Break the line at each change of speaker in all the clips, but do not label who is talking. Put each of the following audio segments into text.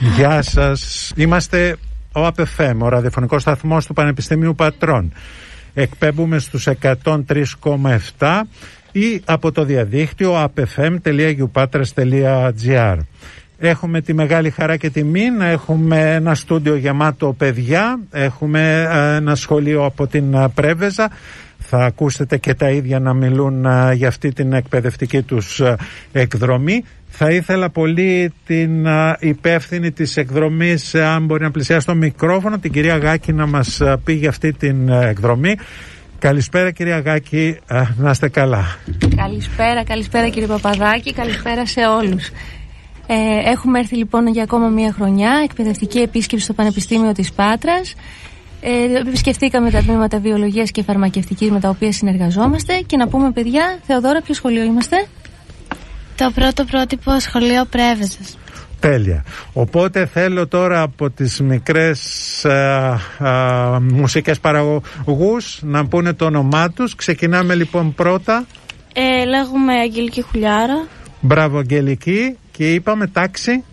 Γεια σας. Είμαστε ο APFM, ο ραδιοφωνικός σταθμός του Πανεπιστημίου Πατρών. Εκπέμπουμε στους 103,7 ή από το διαδίκτυο apfm.upatras.gr. Έχουμε τη μεγάλη χαρά και τιμή να έχουμε ένα στούντιο γεμάτο παιδιά. Έχουμε ένα σχολείο από την Πρέβεζα. Θα ακούσετε και τα ίδια να μιλούν για αυτή την εκπαιδευτική τους εκδρομή. Θα ήθελα πολύ την υπεύθυνη της εκδρομής, αν μπορεί να πλησιάσει το μικρόφωνο, την κυρία Γάκη, να μας πει για αυτή την εκδρομή. Καλησπέρα κυρία Γάκη, να είστε καλά.
Καλησπέρα κύριε Παπαδάκη, καλησπέρα σε όλους. Έχουμε έρθει λοιπόν για ακόμα μία χρονιά, εκπαιδευτική επίσκεψη στο Πανεπιστήμιο της Πάτρας. Επισκεφτήκαμε τα τμήματα βιολογίας και φαρμακευτικής με τα οποία συνεργαζόμαστε. Και να πούμε, παιδιά, Θεοδόρα, ποιο σχολείο είμαστε?
Το πρώτο πρότυπο σχολείο Πρέβεζας.
Τέλεια. Οπότε θέλω τώρα από τις μικρές μουσικές παραγωγούς να πούνε το όνομά τους. Ξεκινάμε λοιπόν πρώτα.
Λέγομαι Αγγελική Χουλιάρα.
Μπράβο Αγγελική. Και είπαμε τάξη.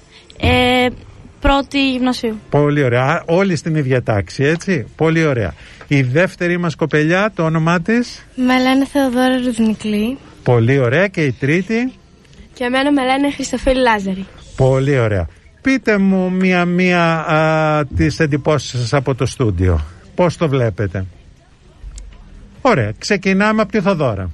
Πρώτη γυμνασίου.
Πολύ ωραία. Όλοι στην ίδια τάξη, έτσι. Πολύ ωραία. Η δεύτερη μας κοπελιά, το όνομά της?
Με λένε Θεοδόρα Ρουδνικλή.
Πολύ ωραία. Και η τρίτη?
Και εμένα με λένε Χριστοφίλη Λάζαρη.
Πολύ ωραία. Πείτε μου μία τις εντυπώσεις σας από το στούντιο. Πώς το βλέπετε? Ωραία. Ξεκινάμε από τη Θοδόρα.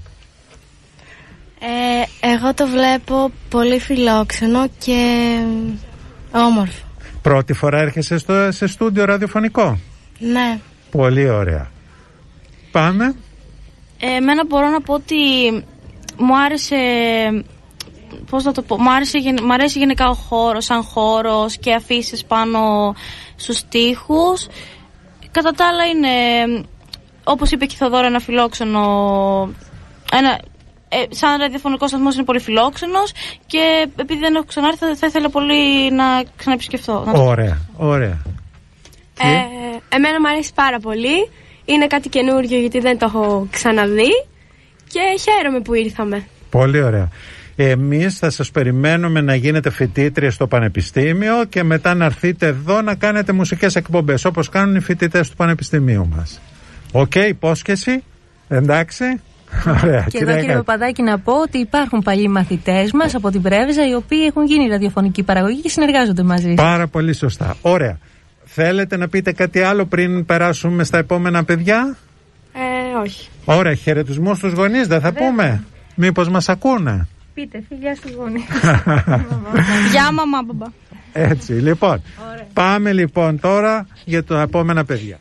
Εγώ το βλέπω πολύ φιλόξενο και όμορφο.
Πρώτη φορά έρχεσαι σε στούντιο ραδιοφωνικό?
Ναι.
Πολύ ωραία. Πάμε.
Εμένα μπορώ να πω ότι μου άρεσε, πώς να το πω, μου αρέσει γενικά ο χώρος σαν χώρος και αφήσεις πάνω στους τοίχους. Κατά τα άλλα είναι, όπως είπε και η Θοδόρα, ένα φιλόξενο, σαν ραδιοφωνικός σταθμός είναι πολύ φιλόξενος και επειδή δεν έχω ξανάρθει θα ήθελα πολύ να ξαναεπισκεφθώ. Ωραία. Εμένα μου αρέσει πάρα πολύ. Είναι κάτι καινούριο γιατί δεν το έχω ξαναδεί και χαίρομαι που ήρθαμε.
Πολύ ωραία. Εμείς θα σας περιμένουμε να γίνετε φοιτήτρια στο Πανεπιστήμιο και μετά να έρθετε εδώ να κάνετε μουσικές εκπομπές όπως κάνουν οι φοιτητές του Πανεπιστημίου μας. Οκ, υπόσχεση? Εντάξει. Ωραία,
και εδώ κύριε Παπαδάκη να πω ότι υπάρχουν παλιοί μαθητές μας από την Πρέβεζα οι οποίοι έχουν γίνει ραδιοφωνική παραγωγή και συνεργάζονται μαζί.
Πάρα πολύ σωστά. Ωραία. Θέλετε να πείτε κάτι άλλο πριν περάσουμε στα επόμενα παιδιά?
Όχι.
Ωραία, χαιρετισμούς στους γονείς δεν θα πούμε? Μήπως μας ακούνε?
Πείτε, φιλιά στους γονείς. Γεια μαμά, μπαμπά.
Έτσι, λοιπόν. Ωραία. Πάμε λοιπόν τώρα για τα επόμενα παιδιά.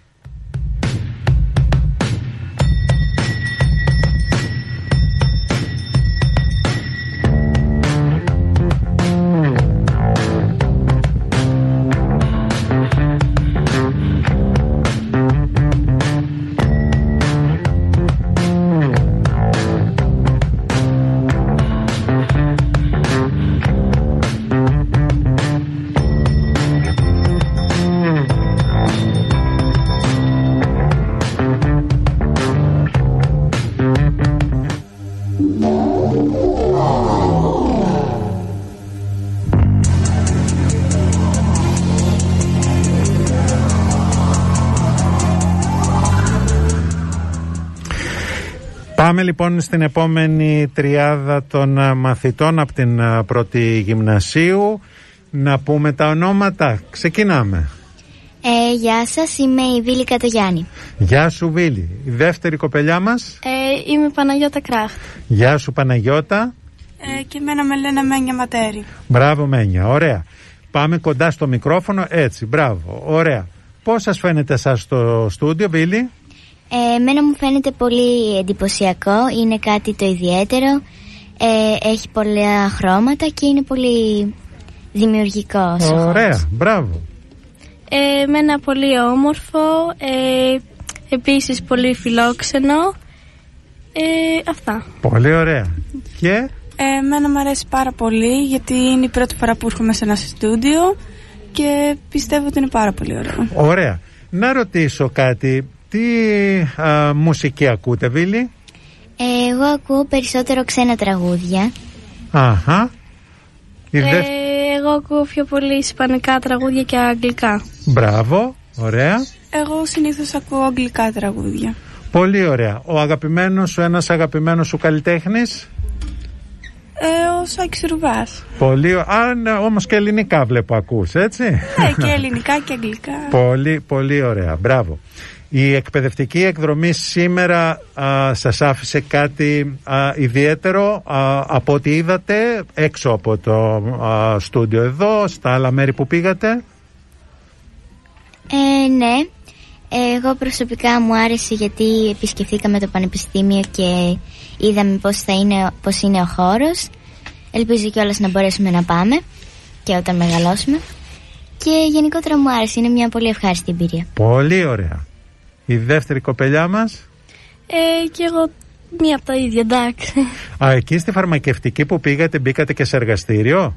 Πάμε λοιπόν στην επόμενη τριάδα των μαθητών από την πρώτη γυμνασίου. Να πούμε τα ονόματα. Ξεκινάμε.
Γεια σας, είμαι η Βίλη Κατογιάννη.
Γεια σου Βίλη. Η δεύτερη κοπελιά μας?
Είμαι Παναγιώτα Κράχτ.
Γεια σου Παναγιώτα.
Και εμένα με λένε Μένια Ματέρη.
Μπράβο Μένια, ωραία. Πάμε κοντά στο μικρόφωνο, έτσι, μπράβο, ωραία. Πώς σας φαίνεται εσάς στο στούντιο Βίλη?
Εμένα μου φαίνεται πολύ εντυπωσιακό, είναι κάτι το ιδιαίτερο, έχει πολλά χρώματα και είναι πολύ δημιουργικό.
Ωραία, μπράβο.
Εμένα πολύ όμορφο, επίσης πολύ φιλόξενο, αυτά.
Πολύ ωραία. Και?
Εμένα μου αρέσει πάρα πολύ γιατί είναι η πρώτη φορά που έρχομαι σε ένα στούντιο και πιστεύω ότι είναι πάρα πολύ ωραίο.
Ωραία. Να ρωτήσω κάτι. Τι μουσική ακούτε Βίλη?
Εγώ ακούω περισσότερο ξένα τραγούδια.
Αχα.
Εγώ Εγώ ακούω πιο πολύ ισπανικά τραγούδια και αγγλικά.
Μπράβο, ωραία.
Εγώ συνήθως ακούω αγγλικά τραγούδια.
Πολύ ωραία. Ένας αγαπημένος σου καλλιτέχνης?
Ο Σάκης Ρουβάς.
Πολύ, όμως και ελληνικά βλέπω ακούς, έτσι?
Και ελληνικά και αγγλικά.
Πολύ, πολύ ωραία. Μπράβο. Η εκπαιδευτική εκδρομή σήμερα σας άφησε κάτι ιδιαίτερο από ό,τι είδατε έξω από το στούντιο εδώ, στα άλλα μέρη που πήγατε?
Ναι. Εγώ προσωπικά μου άρεσε γιατί επισκεφθήκαμε το πανεπιστήμιο και είδαμε πώς είναι ο χώρος. Ελπίζω κιόλας να μπορέσουμε να πάμε και όταν μεγαλώσουμε. Και γενικότερα μου άρεσε, είναι μια πολύ ευχάριστη εμπειρία.
Πολύ ωραία. Η δεύτερη κοπελιά μας?
Και εγώ μία από τα ίδια, εντάξει.
Εκεί στη φαρμακευτική που πήγατε, μπήκατε και σε εργαστήριο?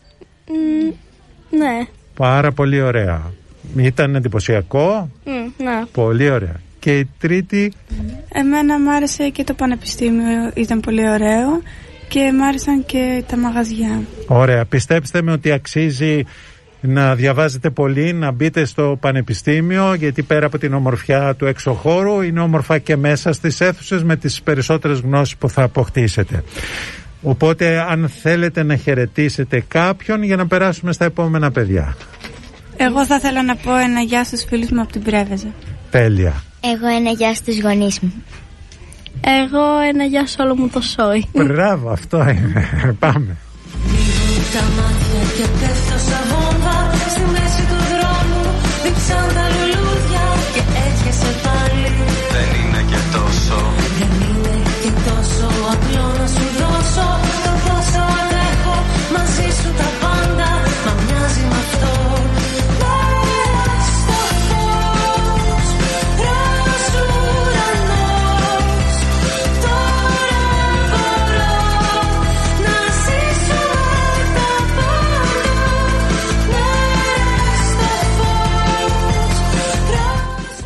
Ναι.
Πάρα πολύ ωραία. Ήταν εντυπωσιακό?
Ναι.
Πολύ ωραία. Και η τρίτη?
Εμένα μου άρεσε και το πανεπιστήμιο, ήταν πολύ ωραίο και μου άρεσαν και τα μαγαζιά.
Ωραία. Πιστέψτε με ότι αξίζει να διαβάζετε πολύ, να μπείτε στο πανεπιστήμιο, γιατί πέρα από την ομορφιά του εξωχώρου είναι όμορφα και μέσα στις αίθουσες με τις περισσότερες γνώσεις που θα αποκτήσετε. Οπότε αν θέλετε να χαιρετήσετε κάποιον για να περάσουμε στα επόμενα παιδιά.
Εγώ θα ήθελα να πω ένα γεια στους φίλους μου από την Πρέβεζα.
Τέλεια.
Εγώ ένα γεια στους γονείς μου.
Εγώ ένα γεια σε όλο μου το σόι.
Μπράβο, αυτό είναι. Πάμε.
Τα μάτια και πέφτω σαν βόμβα στη μέση του δρόμου. Δίψαν τα λουλούδια και έρχεσαι πάλι.
Δεν είναι και τόσο.
Δεν είναι και τόσο απλό να σου δώσω το πόσο αντέχω μαζί σου τα πάντα. Μα μοιάζει με αυτό. Μες στο φως, ροζ ουρανός. Τώρα μπορώ να ζήσω τα πάντα. Μες στο φως.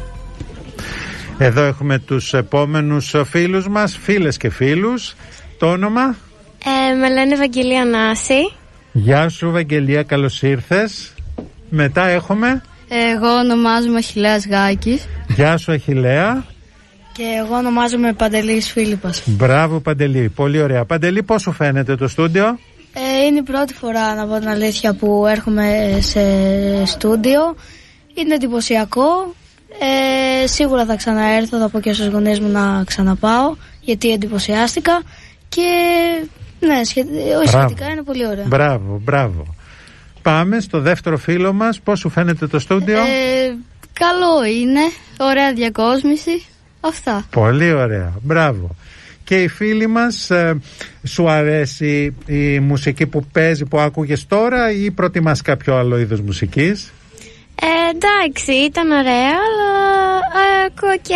Εδώ έχουμε τους επόμενους φίλους μας, φίλες και φίλους. Το όνομα?
Με λένε Ευαγγελία Νάση.
Γεια σου Ευαγγελία, καλώς ήρθες. Μετά έχουμε?
Εγώ ονομάζομαι Αχιλλέας Γάκης.
Γεια σου Αχιλλέα.
Και εγώ ονομάζομαι Παντελής Φίλιππας.
Μπράβο Παντελή, πολύ ωραία. Παντελή, πώς σου φαίνεται το στούντιο?
Είναι η πρώτη φορά, να πω την αλήθεια, που έρχομαι σε στούντιο. Είναι εντυπωσιακό. Σίγουρα θα ξαναέρθω, θα πω και στους γονείς μου να ξαναπάω, γιατί εντυπωσιάστηκα. Και ναι, σχετικά είναι πολύ ωραία.
Μπράβο, μπράβο. Πάμε στο δεύτερο φίλο μας. Πώς σου φαίνεται το στούντιο?
Καλό είναι, ωραία διακόσμηση. Αυτά.
Πολύ ωραία, μπράβο. Και οι φίλοι μας, σου αρέσει η μουσική που παίζει, που άκουγες τώρα, ή προτιμάς κάποιο άλλο είδος μουσικής?
Εντάξει, ήταν ωραία, αλλά ακούω και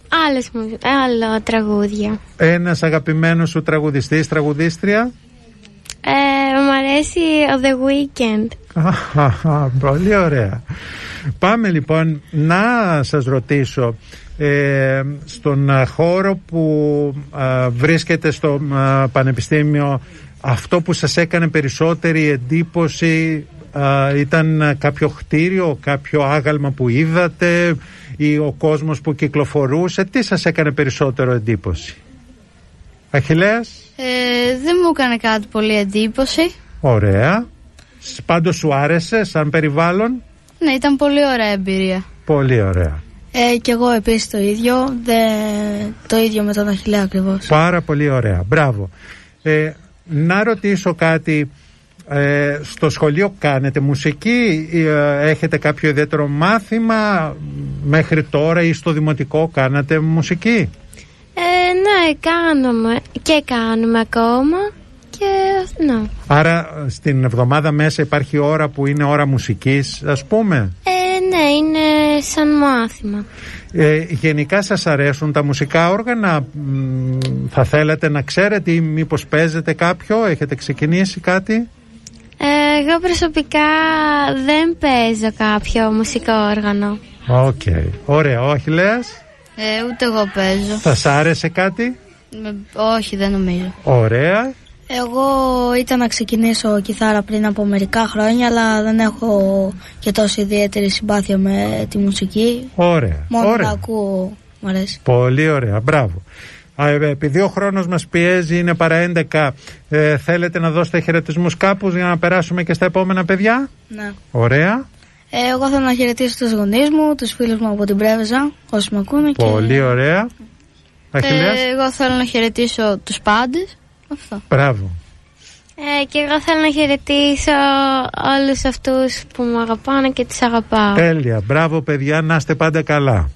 άλλα τραγούδια.
Ένας αγαπημένος σου τραγουδιστής, τραγουδίστρια?
Μου αρέσει ο The Weeknd.
Πολύ ωραία. Πάμε λοιπόν να σας ρωτήσω, στον χώρο που βρίσκεται στο πανεπιστήμιο, αυτό που σας έκανε περισσότερη εντύπωση ήταν κάποιο κτίριο, κάποιο άγαλμα που είδατε, ή ο κόσμος που κυκλοφορούσε? Τι σας έκανε περισσότερο εντύπωση? Αχιλλέας?
Δεν μου έκανε κάτι πολύ εντύπωση.
Ωραία. Πάντως σου άρεσε σαν περιβάλλον?
Ναι, ήταν πολύ ωραία εμπειρία.
Πολύ ωραία.
Και εγώ επίσης το ίδιο. Το ίδιο με τον Αχιλλέα ακριβώς.
Πάρα πολύ ωραία. Μπράβο. Να ρωτήσω κάτι. Στο σχολείο κάνετε μουσική? Έχετε κάποιο ιδιαίτερο μάθημα μέχρι τώρα, ή στο δημοτικό κάνατε μουσική?
Ναι, κάνουμε ακόμα. Και ναι.
Άρα στην εβδομάδα μέσα υπάρχει ώρα που είναι ώρα μουσικής, ας πούμε?
Ναι, είναι σαν μάθημα.
Γενικά σας αρέσουν τα μουσικά όργανα? Θα θέλετε να ξέρετε, ή μήπως παίζετε κάποιο? Έχετε ξεκινήσει κάτι?
Εγώ προσωπικά δεν παίζω κάποιο μουσικό όργανο.
Οκ. Ωραία. Ο Αχιλλέας?
Ούτε εγώ παίζω.
Θα σ' άρεσε κάτι?
Όχι, δεν νομίζω.
Ωραία.
Εγώ ήταν να ξεκινήσω κιθάρα πριν από μερικά χρόνια, αλλά δεν έχω και τόσο ιδιαίτερη συμπάθεια με τη μουσική.
Ωραία.
Μόνο να ακούω, μου αρέσει.
Πολύ ωραία, μπράβο. Επειδή ο χρόνος μας πιέζει, είναι παρά 11, θέλετε να δώσετε χαιρετισμούς κάπου για να περάσουμε και στα επόμενα παιδιά?
Ναι.
Ωραία.
Εγώ θέλω να χαιρετήσω τους γονείς μου, τους φίλους μου από την Πρέβεζα, όσοι με ακούνε.
Πολύ ωραία. Αχιλλέας.
Εγώ θέλω να χαιρετήσω τους πάντες. Αυτό.
Μπράβο.
Και εγώ θέλω να χαιρετήσω όλους αυτούς που μου αγαπάνε και τις αγαπάω.
Τέλεια. Μπράβο παιδιά, να είστε πάντα καλά.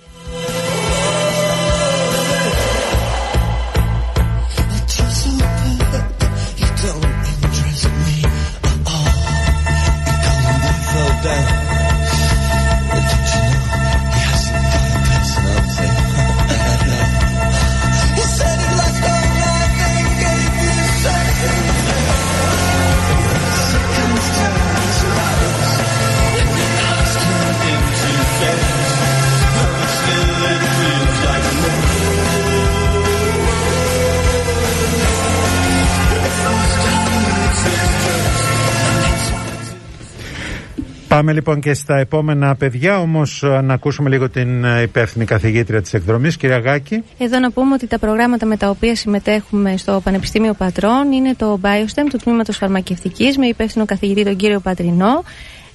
Πάμε λοιπόν και στα επόμενα παιδιά, όμως να ακούσουμε λίγο την υπεύθυνη καθηγήτρια της εκδρομής, κυρία Γάκη.
Εδώ να πούμε ότι τα προγράμματα με τα οποία συμμετέχουμε στο Πανεπιστήμιο Πατρών είναι το BioSTEM του Τμήματος Φαρμακευτικής με υπεύθυνο καθηγητή τον κύριο Πατρινό.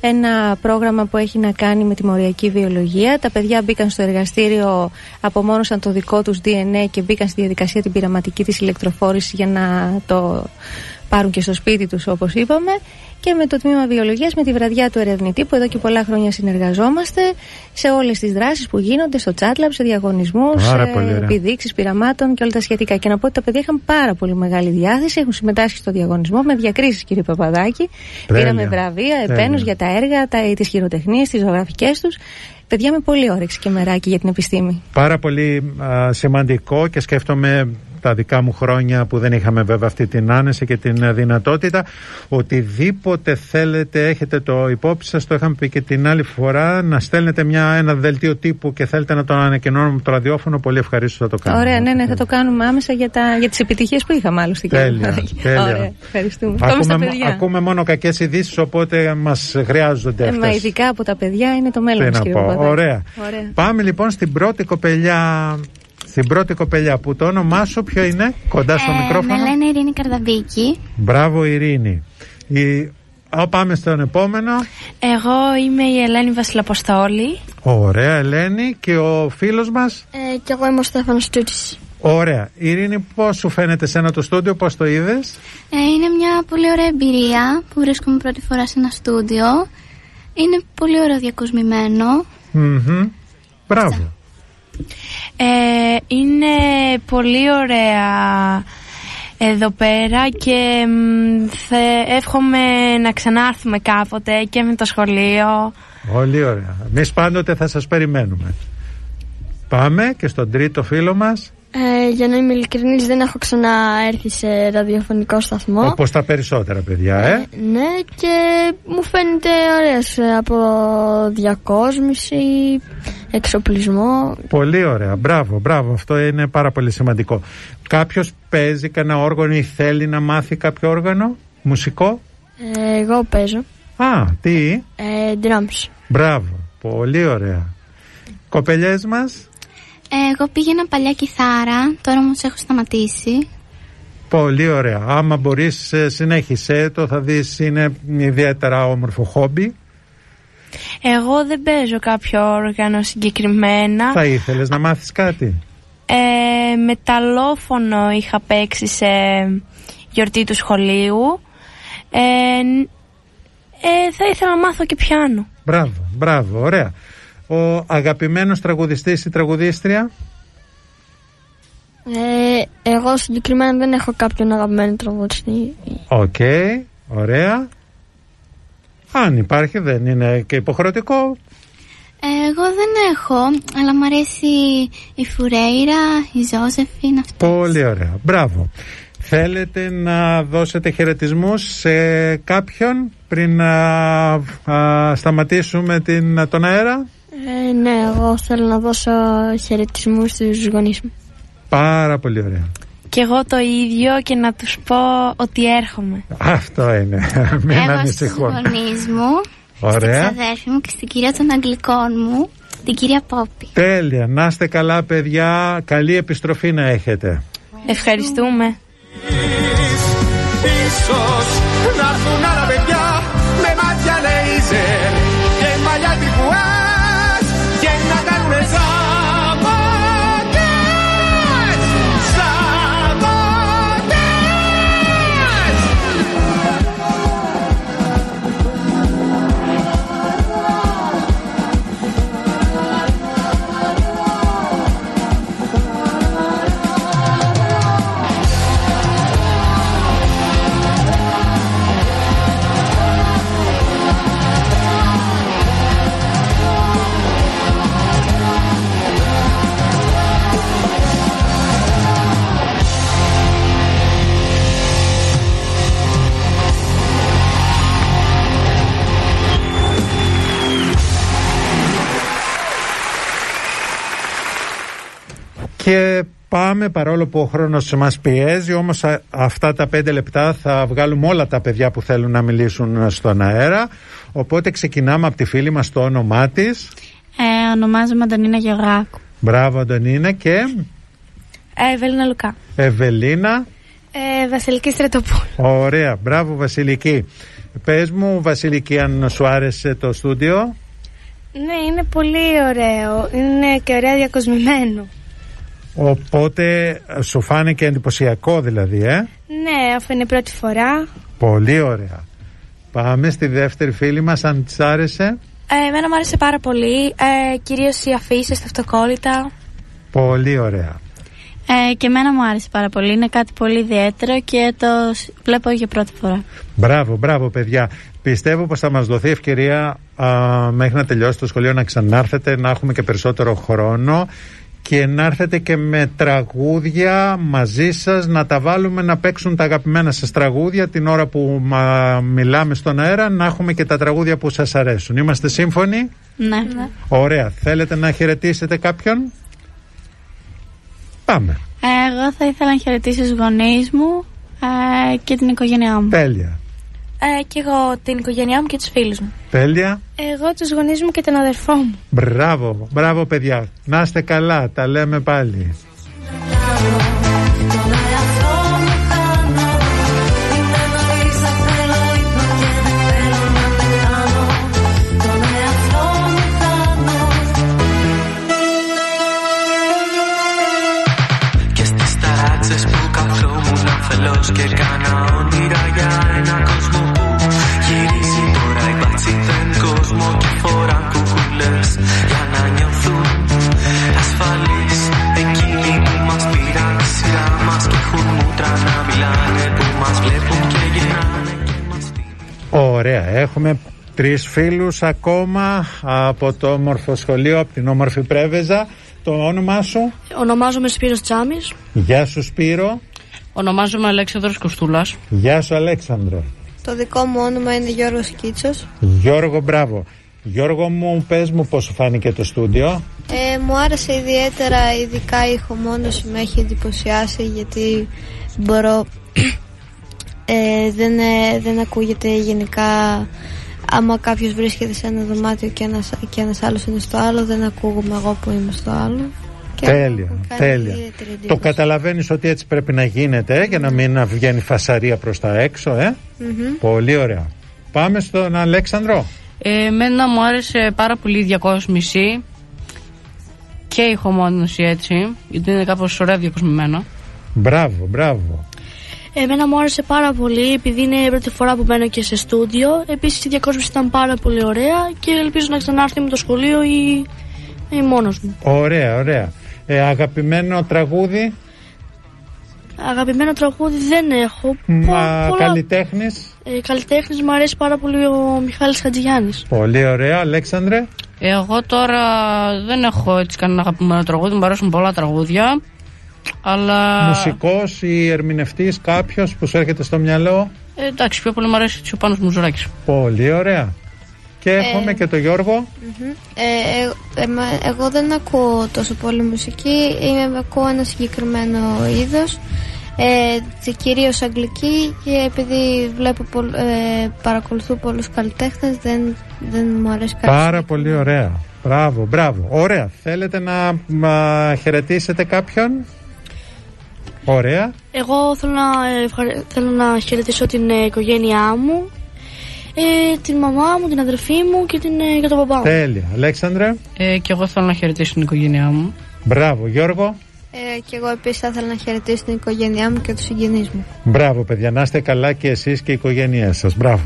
Ένα πρόγραμμα που έχει να κάνει με τη μοριακή βιολογία. Τα παιδιά μπήκαν στο εργαστήριο, απομόνωσαν το δικό τους DNA και μπήκαν στη διαδικασία την πειραματική της ηλεκτροφόρησης για να το πάρουν και στο σπίτι τους, όπως είπαμε. Και με το τμήμα βιολογίας, με τη βραδιά του ερευνητή, που εδώ και πολλά χρόνια συνεργαζόμαστε σε όλες τις δράσεις που γίνονται στο chat lab, σε διαγωνισμούς, σε επιδείξεις πειραμάτων και όλα τα σχετικά. Και να πω ότι τα παιδιά είχαν πάρα πολύ μεγάλη διάθεση, έχουν συμμετάσχει στο διαγωνισμό με διακρίσεις, κύριε Παπαδάκη. Πήραμε βραβεία, επένους για τα έργα, τις χειροτεχνίες, τις ζωγραφικές τους. Παιδιά με πολύ όρεξη και μεράκι για την επιστήμη.
Πάρα πολύ σημαντικό, και σκέφτομαι τα δικά μου χρόνια που δεν είχαμε βέβαια αυτή την άνεση και την δυνατότητα. Οτιδήποτε θέλετε, έχετε το υπόψη σας, το είχαμε πει και την άλλη φορά, να στέλνετε ένα δελτίο τύπου και θέλετε να τον ανακοινώνουμε από το ραδιόφωνο, πολύ ευχαρίστως θα το κάνουμε.
Ωραία, ναι, θα το κάνουμε άμεσα για τις επιτυχίες που είχαμε άλλωστε.
Τέλεια.
Ωραία, ευχαριστούμε.
Ακούμε μόνο κακές ειδήσεις, οπότε μας χρειάζονται αυτές.
Μα ειδικά από τα παιδιά είναι το μέλλον μας, κύριε Παπαδάκη.
Ωραία. Πάμε λοιπόν στην πρώτη κοπελιά, που το όνομά σου ποιο είναι, κοντά στο μικρόφωνο?
Με λένε Ειρήνη Καρδαμπίκη.
Μπράβο Ειρήνη. Πάμε στον επόμενο.
Εγώ είμαι η Ελένη Βασιλαποστόλη.
Ωραία Ελένη. Και ο φίλος μας?
Και εγώ είμαι ο Στέφανος Τούτης.
Ωραία. Ειρήνη, πώς σου φαίνεται σένα το στούντιο, πώς το είδες?
Είναι μια πολύ ωραία εμπειρία που βρίσκομαι πρώτη φορά σε ένα στούντιο. Είναι πολύ ωραίο διακοσμημένο.
Μπράβο.
Είναι πολύ ωραία εδώ πέρα και εύχομαι να ξανάρθουμε κάποτε και με το σχολείο.
Πολύ ωραία. Εμείς πάντοτε θα σας περιμένουμε. Πάμε και στον τρίτο φίλο μας.
Για να είμαι ειλικρινής, δεν έχω ξαναέρθει σε ραδιοφωνικό σταθμό.
Όπως τα περισσότερα παιδιά,
Ναι, και μου φαίνεται ωραίες από διακόσμηση, εξοπλισμό.
Πολύ ωραία, μπράβο, αυτό είναι πάρα πολύ σημαντικό. Κάποιος παίζει κανένα όργανο ή θέλει να μάθει κάποιο όργανο μουσικό?
Εγώ παίζω.
Τι?
Drums.
Μπράβο, πολύ ωραία. Κοπελιές μας?
Εγώ πήγαινα παλιά κιθάρα, τώρα όμως έχω σταματήσει.
Πολύ ωραία. Άμα μπορείς, συνέχισε το, θα δεις, είναι ιδιαίτερα όμορφο χόμπι.
Εγώ δεν παίζω κάποιο όργανο συγκεκριμένα.
Θα ήθελες να μάθεις κάτι?
Μεταλλόφωνο είχα παίξει σε γιορτή του σχολείου. Θα ήθελα να μάθω και πιάνο.
Μπράβο, ωραία. Ο αγαπημένος τραγουδιστής ή τραγουδίστρια?
Εγώ συγκεκριμένα δεν έχω κάποιον αγαπημένο τραγουδιστή.
Οκ, ωραία. Αν υπάρχει, δεν είναι και υποχρεωτικό.
Εγώ δεν έχω, αλλά μου αρέσει η Φουρέιρα, η Ζώσεφιν, αυτές.
Πολύ ωραία, μπράβο. Θέλετε να δώσετε χαιρετισμούς σε κάποιον πριν να σταματήσουμε τον αέρα?
Ναι, εγώ θέλω να δώσω χαιρετισμούς στους γονείς μου.
Πάρα πολύ ωραία.
κι εγώ το ίδιο και να τους πω ότι έρχομαι.
Αυτό είναι. Μην ανησυχώ.
Εγώ στους γονείς μου, στην ξαδέρφη μου και στην κυρία των Αγγλικών μου, την κυρία Πόπη.
Τέλεια. Να είστε καλά, παιδιά. Καλή επιστροφή να έχετε.
Ευχαριστούμε.
Ίσως να έρθουν άλλα παιδιά με μάτια λέιζερ και μαλλιά τυπουάς και να κάνουνε σαμποτάζ,
Και πάμε, παρόλο που ο χρόνος μας πιέζει, όμως αυτά τα 5 λεπτά θα βγάλουμε όλα τα παιδιά που θέλουν να μιλήσουν στον αέρα. Οπότε ξεκινάμε από τη φίλη μας, το όνομά της.
Ονομάζομαι Αντωνίνα Γεωργάκου.
Μπράβο Αντωνίνα. Και
Ευελίνα Λουκά.
Ευελίνα
Βασιλική Στρατοπούλου.
Ωραία, μπράβο Βασιλική. Πες μου Βασιλική, αν σου άρεσε το στούντιο.
Ναι, είναι πολύ ωραίο. Είναι και ωραία διακοσμημένο.
Οπότε σου φάνηκε εντυπωσιακό δηλαδή,
Ναι, αφού είναι η πρώτη φορά.
Πολύ ωραία. Πάμε στη δεύτερη φίλη μας, αν της άρεσε.
Εμένα μου άρεσε πάρα πολύ, κυρίως οι αφήσεις, τα αυτοκόλλητα.
Πολύ ωραία.
Και εμένα μου άρεσε πάρα πολύ, είναι κάτι πολύ ιδιαίτερο και το βλέπω για πρώτη φορά.
Μπράβο παιδιά. Πιστεύω πως θα μας δοθεί ευκαιρία μέχρι να τελειώσει το σχολείο να ξανάρθετε, να έχουμε και περισσότερο χρόνο και να έρθετε και με τραγούδια μαζί σας, να τα βάλουμε να παίξουν τα αγαπημένα σας τραγούδια την ώρα που μιλάμε στον αέρα, να έχουμε και τα τραγούδια που σας αρέσουν. Είμαστε σύμφωνοι?
Ναι.
Ωραία. Θέλετε να χαιρετήσετε κάποιον? Πάμε.
Εγώ θα ήθελα να χαιρετήσω τους γονείς μου και την οικογένειά μου.
Τέλεια.
Και εγώ την οικογένειά μου και τους φίλους μου.
Τέλεια.
Εγώ τους γονείς μου και τον αδερφό μου.
Μπράβο παιδιά. Να είστε καλά, τα λέμε πάλι.
Και στις ταράτσες που καθόμουν αφελώς και κάνα όνειρα για ένα κόσμο που γυρίζει τώρα οι μπάτσοι τρέμουν κόσμο και φοράν κουκουλές για να νιώθουν ασφαλείς. Εκείνοι που μας πήραν τη σειρά μας και έχουν μούτρα να μιλάνε, που μας βλέπουν και γυρνάνε και μας στείλουν.
Ωραία, έχουμε 3 φίλους ακόμα από το όμορφο σχολείο, από την όμορφη Πρέβεζα. Το όνομά σου?
Ονομάζομαι Σπύρος Τσάμις.
Γεια σου Σπύρο.
Ονομάζομαι Αλέξανδρος Κοστούλας.
Γεια σου Αλέξανδρο.
Το δικό μου όνομα είναι Γιώργος Κίτσος.
Γιώργο, μπράβο. Γιώργο μου, πες μου πώς σου φάνηκε το στούντιο.
Μου άρεσε ιδιαίτερα, ειδικά η ηχομόνωση με έχει εντυπωσιάσει, γιατί μπορώ δεν ακούγεται γενικά. Άμα κάποιος βρίσκεται σε ένα δωμάτιο και ένας άλλος είναι στο άλλο, δεν ακούγομαι εγώ που είμαι στο άλλο.
Τέλεια. Το καταλαβαίνεις ότι έτσι πρέπει να γίνεται, για να μην βγαίνει φασαρία προς τα έξω, Πολύ ωραία. Πάμε στον Αλέξανδρο.
Εμένα μου άρεσε πάρα πολύ η διακόσμηση και η ηχομόνωση, έτσι, γιατί είναι κάπως ωραία διακοσμημένο.
Μπράβο.
Εμένα μου άρεσε πάρα πολύ, επειδή είναι η πρώτη φορά που μπαίνω και σε στούντιο. Επίσης η διακόσμηση ήταν πάρα πολύ ωραία και ελπίζω να ξανάρθει με το σχολείο ή μόνος μου.
Ωραία. Αγαπημένο τραγούδι?
Αγαπημένο τραγούδι δεν έχω.
Καλλιτέχνης?
Καλλιτέχνης μου αρέσει πάρα πολύ ο Μιχάλης Χατζηγιάννης.
Πολύ ωραία. Αλέξανδρε?
Εγώ τώρα δεν έχω έτσι κανένα αγαπημένο τραγούδι, μου αρέσουν πολλά τραγούδια. Αλλά...
Μουσικός ή ερμηνευτής, κάποιος που σου έρχεται στο μυαλό?
Εντάξει, πιο πολύ μου αρέσει ο Πάνος Μουζουράκης.
Πολύ ωραία. Και έχουμε και τον Γιώργο.
Εγώ δεν ακούω τόσο πολύ μουσική, ακούω ένα συγκεκριμένο είδος. Κυρίως αγγλική, και επειδή παρακολουθώ πολλούς καλλιτέχνες, δεν μου αρέσει κάτι.
Πάρα πολύ ωραία. Μπράβο. Ωραία. Θέλετε να χαιρετήσετε κάποιον? Ωραία.
Εγώ θέλω να χαιρετήσω την οικογένειά μου, την μαμά μου, την αδερφή μου και τον παπά μου.
Τέλεια. Αλέξανδρε?
Και εγώ θέλω να χαιρετήσω την οικογένειά μου.
Μπράβο. Γιώργο?
Και εγώ επίσης θα ήθελα να χαιρετήσω την οικογένειά μου και τους συγγενείς μου.
Μπράβο παιδιά, να είστε καλά και εσείς και η οικογένειά σας. Μπράβο.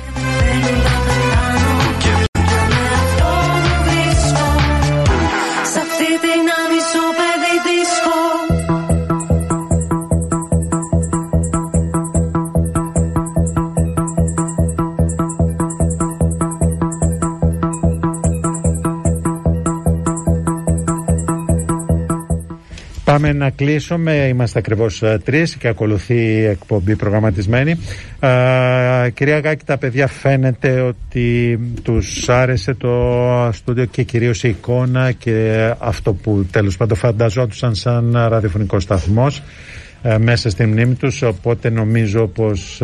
Πάμε να κλείσουμε. Είμαστε ακριβώς 3 και ακολουθεί η εκπομπή προγραμματισμένη. Κυρία Γάκη, τα παιδιά φαίνεται ότι τους άρεσε το στούντιο και κυρίως η εικόνα και αυτό που τέλος πάντων φανταζόντουσαν σαν ραδιοφωνικό σταθμός μέσα στη μνήμη τους, οπότε νομίζω πως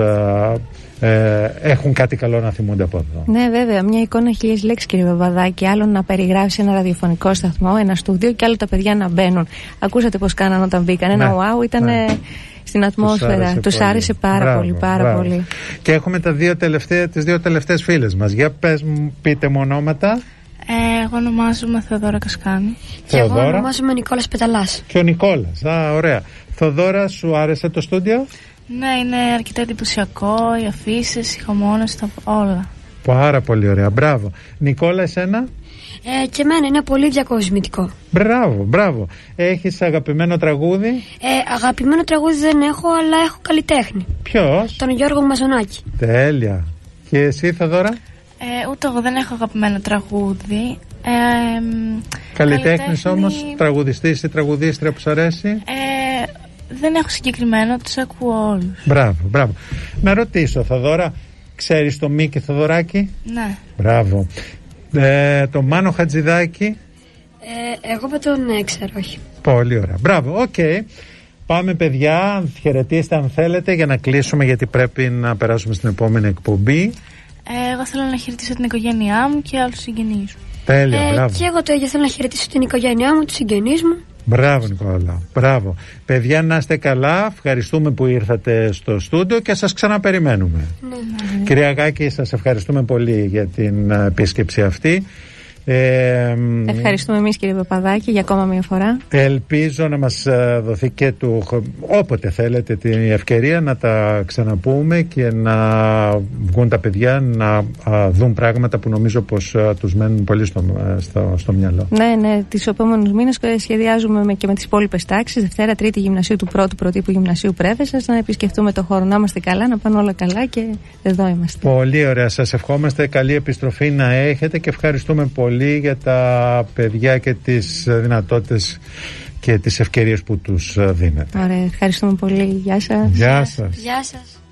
έχουν κάτι καλό να θυμούνται από εδώ.
Ναι, βέβαια, μια εικόνα 1000 λέξεις, κύριε Παπαδάκη. Άλλο να περιγράψει ένα ραδιοφωνικό σταθμό, ένα στούντιο, και άλλο τα παιδιά να μπαίνουν. Ακούσατε πως κάνανε όταν μπήκαν. Ένα wow ήταν στην ατμόσφαιρα. Τους άρεσε πάρα πολύ.
Και έχουμε τις δύο τελευταίες φίλες μας. Για πείτε μου ονόματα.
Εγώ ονομάζομαι Θεοδώρα Κασκάνη.
Και εγώ
ονομάζομαι Νικόλας Πεταλάς.
Και ο Νικόλας. Ωραία. Θοδώρα, σου άρεσε το στούντιο?
Ναι, είναι αρκετά εντυπωσιακό. Οι αφήσεις, οι χαμώνες, όλα.
Πάρα πολύ ωραία. Μπράβο. Νικόλα, εσένα?
Και εμένα είναι πολύ διακοσμητικό.
Μπράβο. Έχεις αγαπημένο τραγούδι?
Αγαπημένο τραγούδι δεν έχω, αλλά έχω καλλιτέχνη.
Ποιος?
Τον Γιώργο Μαζονάκη.
Τέλεια. Και εσύ, Θοδώρα?
Ούτε εγώ δεν έχω αγαπημένο τραγούδι.
Καλλιτέχνης όμως, τραγουδιστής ή τραγουδίστρια που σ' αρέσει?
Δεν έχω συγκεκριμένο, τους ακούω όλους.
Μπράβο. Να ρωτήσω, Θοδώρα, ξέρεις το Μίκη Θοδωράκη?
Ναι.
Μπράβο. Το Μάνο Χατζηδάκη?
Εγώ δεν τον ξέρω, όχι.
Πολύ ωραία. Μπράβο, οκ. Πάμε παιδιά, χαιρετίστε αν θέλετε για να κλείσουμε, γιατί πρέπει να περάσουμε στην επόμενη εκπομπή.
Εγώ θέλω να χαιρετήσω την οικογένειά μου και άλλους συγγενείς μου.
Τέλεια, μπράβο.
Και εγώ το ίδιο, θέλω να χαιρετήσω την οικογένειά μου, τους συγγενείς μου.
Μπράβο Νικόλα, μπράβο. Παιδιά, να είστε καλά, ευχαριστούμε που ήρθατε στο στούντιο και σας ξαναπεριμένουμε.
Ναι.
Κυρία Γάκη, σας ευχαριστούμε πολύ για την επίσκεψη αυτή.
Ευχαριστούμε εμείς, κύριε Παπαδάκη, για ακόμα μια φορά.
Ελπίζω να μας δοθεί και όποτε θέλετε την ευκαιρία να τα ξαναπούμε και να βγουν τα παιδιά να δουν πράγματα που νομίζω πως τους μένουν πολύ στο μυαλό.
Ναι, τις επόμενους μήνες σχεδιάζουμε και με τις υπόλοιπες τάξεις, Δευτέρα, Τρίτη Γυμνασίου του Πρώτου Προτύπου Γυμνασίου Πρέβεζας, να επισκεφτούμε το χώρο, να είμαστε καλά, να πάνε όλα καλά, και εδώ είμαστε.
Πολύ ωραία, σας ευχόμαστε καλή επιστροφή να έχετε και ευχαριστούμε πολύ για τα παιδιά και τις δυνατότητες και τις ευκαιρίες που τους δίνετε.
Ωραία, ευχαριστούμε πολύ. Γεια σας.
Γεια σας.
Γεια σας.